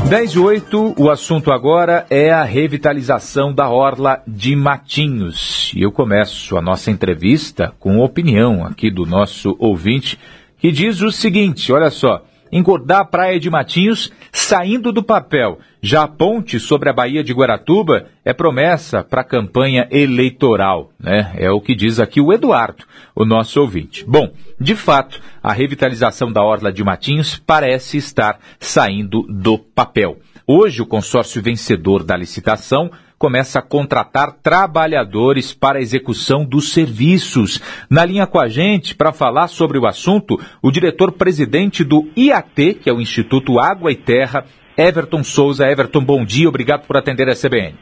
10:08, o assunto agora é a revitalização da orla de Matinhos. E eu começo a nossa entrevista com a opinião aqui do nosso ouvinte, que diz o seguinte, olha só, engordar a praia de Matinhos saindo do papel. Já a ponte sobre a Baía de Guaratuba é promessa para a campanha eleitoral, né? É o que diz aqui o Eduardo, o nosso ouvinte. Bom, de fato, a revitalização da orla de Matinhos parece estar saindo do papel. Hoje, o consórcio vencedor da licitação começa a contratar trabalhadores para a execução dos serviços. Na linha com a gente, para falar sobre o assunto, o diretor-presidente do IAT, que é o Instituto Água e Terra, Everton Souza. Everton, bom dia, obrigado por atender a CBN.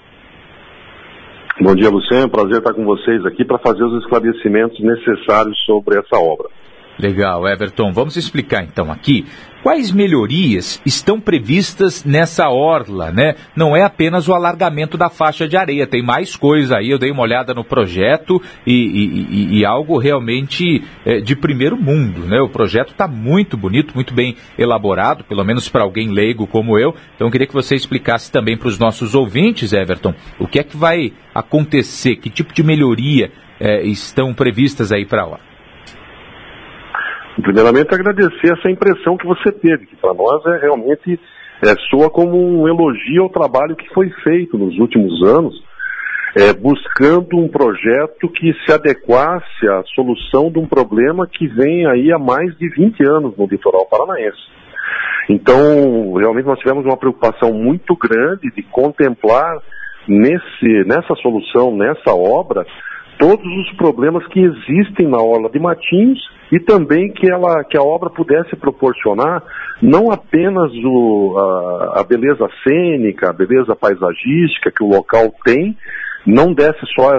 Bom dia, Luciano, prazer estar com vocês aqui para fazer os esclarecimentos necessários sobre essa obra. Legal, Everton. Vamos explicar então aqui quais melhorias estão previstas nessa orla, né? Não é apenas o alargamento da faixa de areia, tem mais coisa aí. Eu dei uma olhada no projeto e algo realmente de primeiro mundo, né? O projeto está muito bonito, muito bem elaborado, pelo menos para alguém leigo como eu. Então eu queria que você explicasse também para os nossos ouvintes, Everton, o que é que vai acontecer, que tipo de melhoria estão previstas aí para a orla. Primeiramente, agradecer essa impressão que você teve, que para nós realmente soa como um elogio ao trabalho que foi feito nos últimos anos, buscando um projeto que se adequasse à solução de um problema que vem aí há mais de 20 anos no litoral paranaense. Então, realmente nós tivemos uma preocupação muito grande de contemplar nessa solução, nessa obra, todos os problemas que existem na orla de Matinhos e também que a obra pudesse proporcionar não apenas a beleza cênica, a beleza paisagística que o local tem, não desse só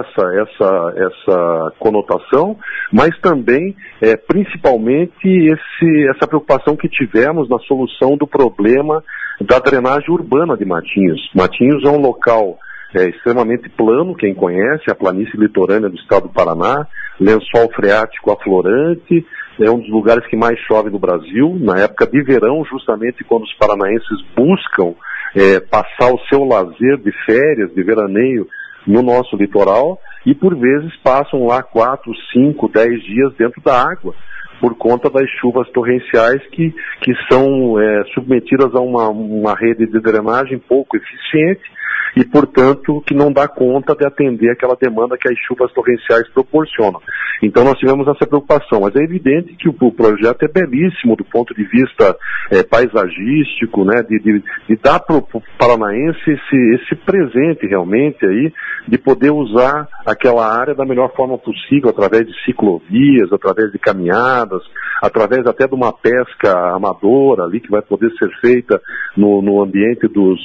essa conotação, mas também, principalmente, essa preocupação que tivemos na solução do problema da drenagem urbana de Matinhos. Matinhos é um local extremamente plano, quem conhece, a planície litorânea do estado do Paraná, lençol freático aflorante, é um dos lugares que mais chove no Brasil, na época de verão, justamente quando os paranaenses buscam passar o seu lazer de férias, de veraneio no nosso litoral, e por vezes passam lá 4, 5, 10 dias dentro da água, por conta das chuvas torrenciais que são submetidas a uma rede de drenagem pouco eficiente e, portanto, que não dá conta de atender aquela demanda que as chuvas torrenciais proporcionam. Então nós tivemos essa preocupação, mas é evidente que o projeto é belíssimo do ponto de vista paisagístico, né, de dar para o paranaense esse presente realmente aí, de poder usar aquela área da melhor forma possível, através de ciclovias, através de caminhadas, através até de uma pesca amadora ali que vai poder ser feita no ambiente dos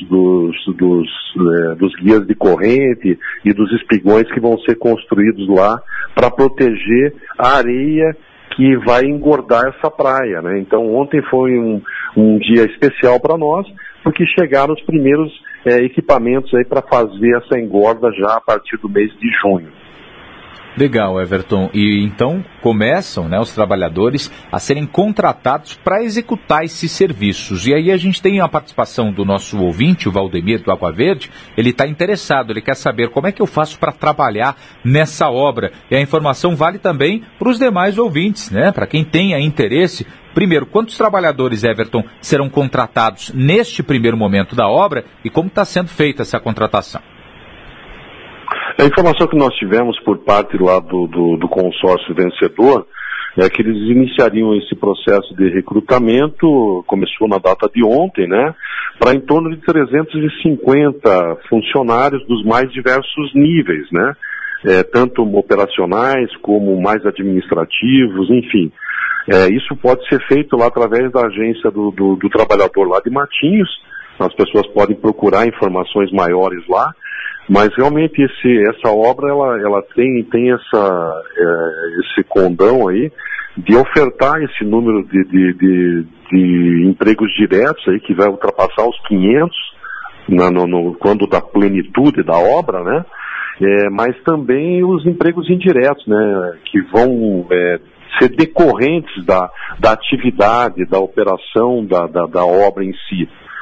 guias de corrente e dos espigões que vão ser construídos lá para proteger a areia que vai engordar essa praia, né? Então ontem foi um dia especial para nós, porque chegaram os primeiros equipamentos aí para fazer essa engorda já a partir do mês de junho. Legal, Everton. E então começam, né, os trabalhadores a serem contratados para executar esses serviços. E aí a gente tem a participação do nosso ouvinte, o Valdemir do Água Verde. Ele está interessado, ele quer saber como é que eu faço para trabalhar nessa obra. E a informação vale também para os demais ouvintes, né? Para quem tenha interesse. Primeiro, quantos trabalhadores, Everton, serão contratados neste primeiro momento da obra e como está sendo feita essa contratação? A informação que nós tivemos por parte lá do consórcio vencedor é que eles iniciariam esse processo de recrutamento, começou na data de ontem, né, para em torno de 350 funcionários dos mais diversos níveis, né, tanto operacionais como mais administrativos, enfim. Isso pode ser feito lá através da agência do trabalhador lá de Matinhos, as pessoas podem procurar informações maiores lá. Mas realmente essa obra ela tem esse condão aí de ofertar esse número de empregos diretos aí que vai ultrapassar os 500 quando da plenitude da obra, né? Mas também os empregos indiretos, né? Que vão ser decorrentes da atividade, da operação da obra em si.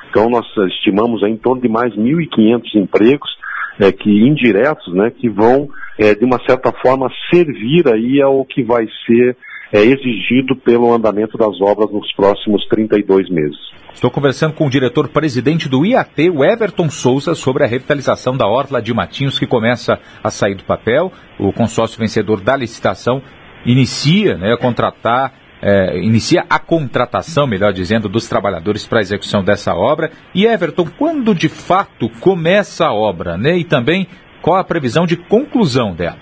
Então nós estimamos em torno de mais 1.500 empregos indiretos, né, que vão, de uma certa forma, servir aí ao que vai ser exigido pelo andamento das obras nos próximos 32 meses. Estou conversando com o diretor-presidente do IAT, o Everton Souza, sobre a revitalização da Orla de Matinhos, que começa a sair do papel. O consórcio vencedor da licitação inicia, né, inicia a contratação, melhor dizendo, dos trabalhadores para a execução dessa obra. E, Everton, quando de fato começa a obra, né? E também qual a previsão de conclusão dela?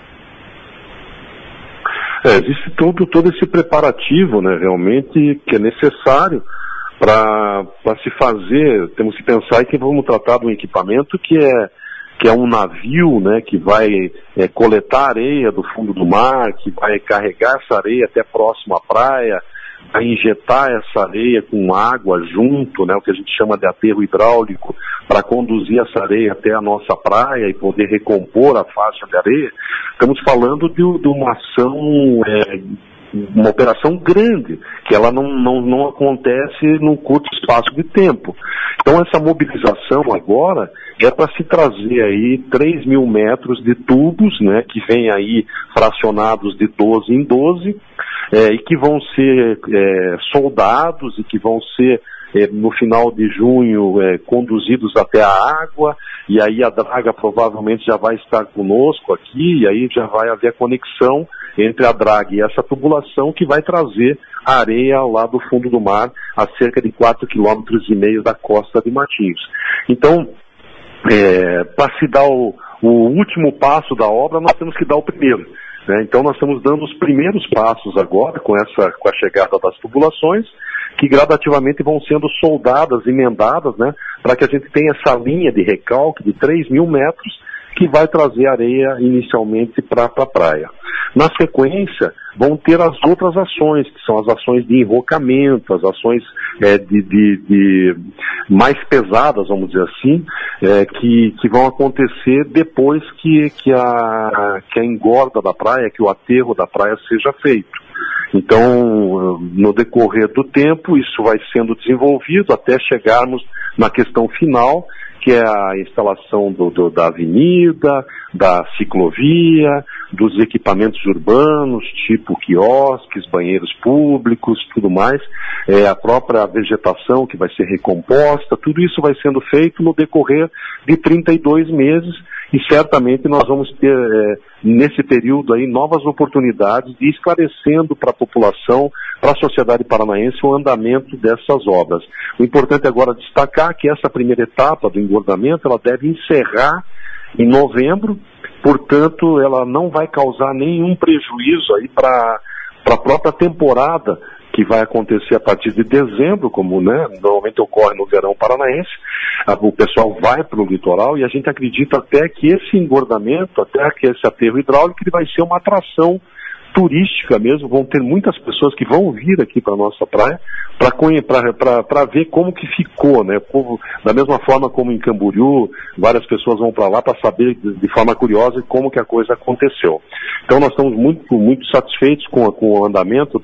Existe todo esse preparativo, né, realmente, que é necessário para se fazer. Temos que pensar que vamos tratar de um equipamento que é um navio, né, que vai coletar areia do fundo do mar, que vai carregar essa areia até próximo à praia, vai injetar essa areia com água junto, né, o que a gente chama de aterro hidráulico, para conduzir essa areia até a nossa praia e poder recompor a faixa de areia. Estamos falando de uma ação, uma operação grande, que ela não acontece num curto espaço de tempo. Então essa mobilização agora é para se trazer aí 3.000 metros de tubos, né, que vem aí fracionados de 12 em 12, e que vão ser soldados e que vão ser, no final de junho, conduzidos até a água, e aí a draga provavelmente já vai estar conosco aqui, e aí já vai haver conexão entre a draga e essa tubulação que vai trazer a areia lá do fundo do mar, a cerca de 4,5 km da costa de Matinhos. Então, para se dar o último passo da obra, nós temos que dar o primeiro. Né? Então nós estamos dando os primeiros passos agora com a chegada das tubulações, que gradativamente vão sendo soldadas, emendadas, né, para que a gente tenha essa linha de recalque de 3.000 metros, que vai trazer areia inicialmente para a praia. Na sequência, vão ter as outras ações, que são as ações de enrocamento, as ações de mais pesadas, vamos dizer assim, que vão acontecer depois que a engorda da praia, que o aterro da praia seja feito. Então, no decorrer do tempo, isso vai sendo desenvolvido até chegarmos na questão final, que é a instalação da avenida, da ciclovia, dos equipamentos urbanos, tipo quiosques, banheiros públicos, tudo mais, a própria vegetação que vai ser recomposta, tudo isso vai sendo feito no decorrer de 32 meses, e certamente nós vamos ter, nesse período aí, novas oportunidades de ir esclarecendo para a população, para a sociedade paranaense, o andamento dessas obras. O importante agora é destacar que essa primeira etapa do engordamento, ela deve encerrar em novembro, portanto, ela não vai causar nenhum prejuízo aí para a própria temporada que vai acontecer a partir de dezembro, como, né, normalmente ocorre no verão paranaense. O pessoal vai para o litoral e a gente acredita até que esse engordamento, até que esse aterro hidráulico, ele vai ser uma atração turística mesmo. Vão ter muitas pessoas que vão vir aqui para a nossa praia para ver como que ficou, né? Da mesma forma como em Camboriú, várias pessoas vão para lá para saber de forma curiosa como que a coisa aconteceu. Então nós estamos muito satisfeitos com o andamento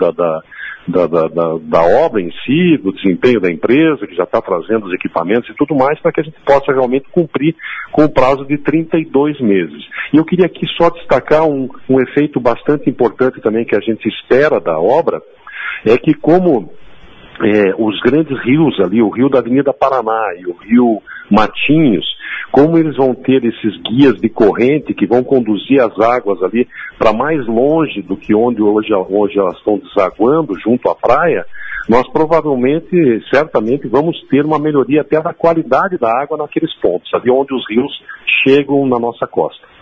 da obra em si, do desempenho da empresa, que já está trazendo os equipamentos e tudo mais, para que a gente possa realmente cumprir com o prazo de 32 meses. E eu queria aqui só destacar um efeito bastante importante também que a gente espera da obra, é que como os grandes rios ali, o rio da Avenida Paraná e o rio Matinhos, como eles vão ter esses guias de corrente que vão conduzir as águas ali para mais longe do que onde hoje elas estão desaguando junto à praia, nós certamente vamos ter uma melhoria até da qualidade da água naqueles pontos, ali onde os rios chegam na nossa costa.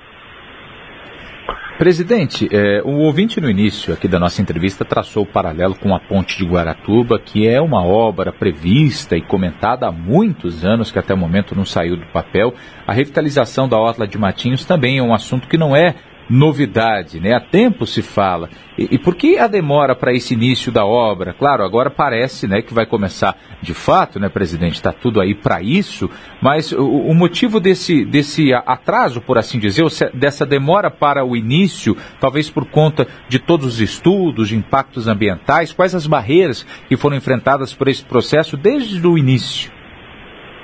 Presidente, o ouvinte no início aqui da nossa entrevista traçou o paralelo com a Ponte de Guaratuba, que é uma obra prevista e comentada há muitos anos, que até o momento não saiu do papel. A revitalização da Orla de Matinhos também é um assunto que não é novidade, né? Há tempo se fala. E por que a demora para esse início da obra? Claro, agora parece, né, que vai começar de fato, né, presidente? Está tudo aí para isso, mas o motivo desse atraso, por assim dizer, dessa demora para o início, talvez por conta de todos os estudos, de impactos ambientais, quais as barreiras que foram enfrentadas por esse processo desde o início?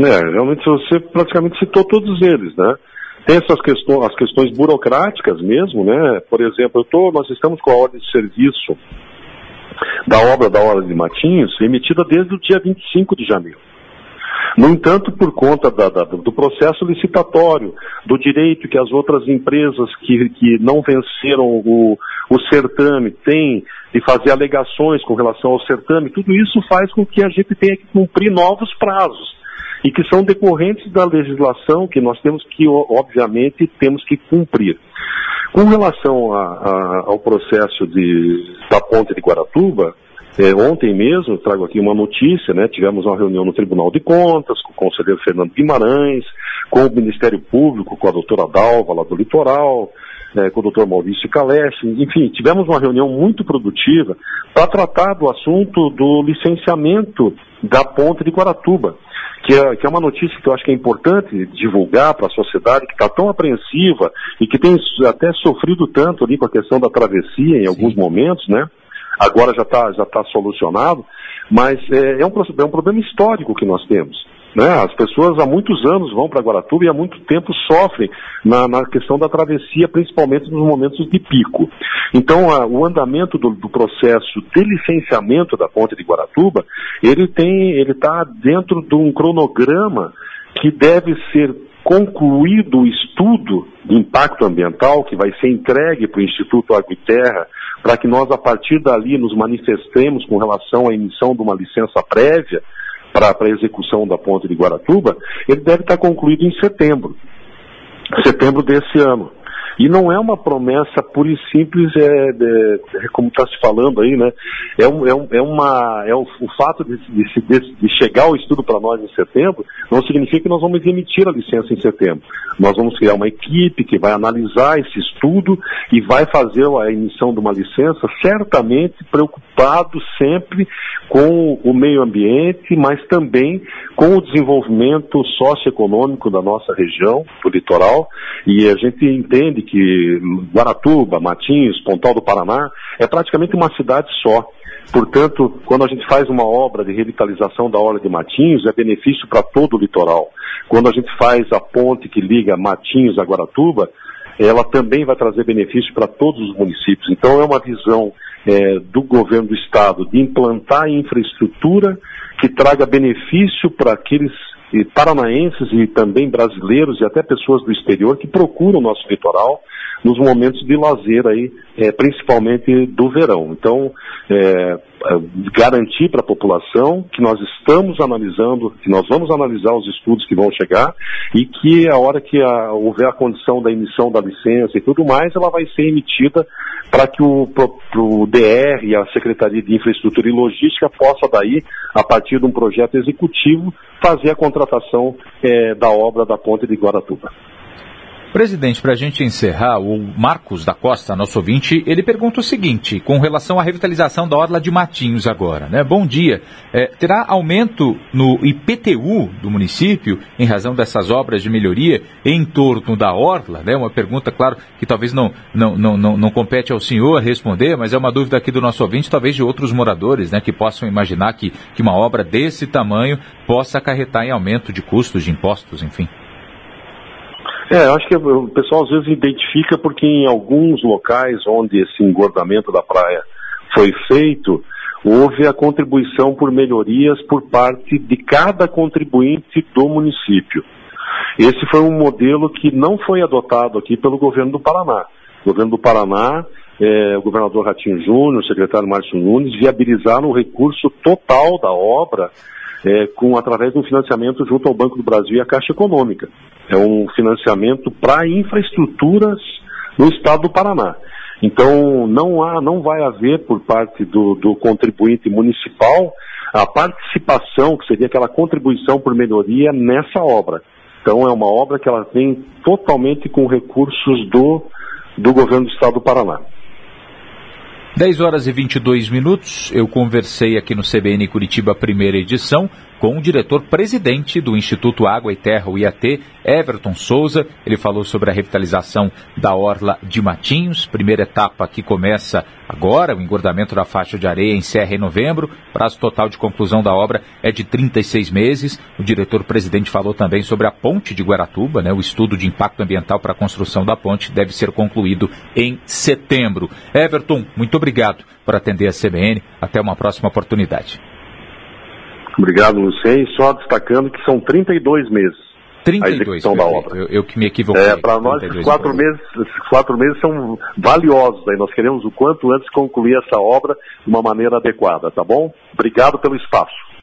Realmente você praticamente citou todos eles, né? Tem as questões burocráticas mesmo, né? Por exemplo, nós estamos com a ordem de serviço da obra da Orla de Matinhos emitida desde o dia 25 de janeiro. No entanto, por conta do processo licitatório, do direito que as outras empresas que não venceram o certame têm de fazer alegações com relação ao certame, tudo isso faz com que a gente tenha que cumprir novos prazos, e que são decorrentes da legislação que nós temos que, obviamente, temos que cumprir. Com relação ao processo da ponte de Guaratuba, ontem mesmo, trago aqui uma notícia, né? Tivemos uma reunião no Tribunal de Contas, com o conselheiro Fernando Guimarães, com o Ministério Público, com a doutora Dalva, lá do Litoral, com o doutor Maurício Caleste, enfim, tivemos uma reunião muito produtiva para tratar do assunto do licenciamento da ponte de Guaratuba, que é uma notícia que eu acho que é importante divulgar para a sociedade, que está tão apreensiva e que tem até sofrido tanto ali com a questão da travessia em alguns momentos, né? Agora já está solucionado, mas é um problema histórico que nós temos, né? As pessoas há muitos anos vão para Guaratuba e há muito tempo sofrem na questão da travessia, principalmente nos momentos de pico. Então, o andamento do processo de licenciamento da ponte de Guaratuba, ele está dentro de um cronograma que deve ser concluído o estudo de impacto ambiental, que vai ser entregue para o Instituto Água e Terra, para que nós, a partir dali, nos manifestemos com relação à emissão de uma licença prévia para a execução da ponte de Guaratuba. Ele deve estar concluído em setembro desse ano. E não é uma promessa pura e simples, como está se falando aí, né? O fato de chegar o estudo para nós em setembro não significa que nós vamos emitir a licença em setembro. Nós vamos criar uma equipe que vai analisar esse estudo e vai fazer a emissão de uma licença, certamente preocupado sempre com o meio ambiente, mas também com o desenvolvimento socioeconômico da nossa região, do litoral, e a gente entende que Guaratuba, Matinhos, Pontal do Paraná é praticamente uma cidade só. Portanto, quando a gente faz uma obra de revitalização da Orla de Matinhos, é benefício para todo o litoral. Quando a gente faz a ponte que liga Matinhos a Guaratuba, ela também vai trazer benefício para todos os municípios. Então é uma visão do governo do estado de implantar infraestrutura que traga benefício para aqueles paranaenses e também brasileiros e até pessoas do exterior que procuram o nosso litoral nos momentos de lazer aí, principalmente do verão. Então, garantir para a população que nós estamos analisando, que nós vamos analisar os estudos que vão chegar e que a hora que houver a condição da emissão da licença e tudo mais, ela vai ser emitida para que o DR e a Secretaria de Infraestrutura e Logística possa daí, a partir de um projeto executivo, fazer a contratação da obra da ponte de Guaratuba. Presidente, para a gente encerrar, o Marcos da Costa, nosso ouvinte, ele pergunta o seguinte, com relação à revitalização da Orla de Matinhos agora, né? Bom dia. Terá aumento no IPTU do município em razão dessas obras de melhoria em torno da Orla, né? Uma pergunta, claro, que talvez não compete ao senhor responder, mas é uma dúvida aqui do nosso ouvinte, talvez de outros moradores, né? Que possam imaginar que uma obra desse tamanho possa acarretar em aumento de custos, de impostos, enfim. Eu acho que o pessoal às vezes identifica porque em alguns locais onde esse engordamento da praia foi feito, houve a contribuição por melhorias por parte de cada contribuinte do município. Esse foi um modelo que não foi adotado aqui pelo governo do Paraná. O governo do Paraná, o governador Ratinho Júnior, o secretário Márcio Nunes, viabilizaram o recurso total da obra através de um financiamento junto ao Banco do Brasil e à Caixa Econômica. É um financiamento para infraestruturas no estado do Paraná. Então, não vai haver por parte do contribuinte municipal a participação, que seria aquela contribuição por melhoria nessa obra. Então, é uma obra que ela vem totalmente com recursos do governo do estado do Paraná. 10 horas e 22 minutos, eu conversei aqui no CBN Curitiba, primeira edição, com o diretor-presidente do Instituto Água e Terra, o IAT, Everton Souza. Ele falou sobre a revitalização da orla de Matinhos, primeira etapa que começa agora, o engordamento da faixa de areia encerra em novembro, prazo total de conclusão da obra é de 36 meses. O diretor-presidente falou também sobre a ponte de Guaratuba, o estudo de impacto ambiental para a construção da ponte deve ser concluído em setembro. Everton, muito obrigado por atender a CBN, até uma próxima oportunidade. Obrigado, Lucien. Só destacando que são 32 meses 32, a execução da obra. Eu que me equivoquei. Para nós, esses 4 meses são valiosos. Aí nós queremos o quanto antes concluir essa obra de uma maneira adequada, tá bom? Obrigado pelo espaço.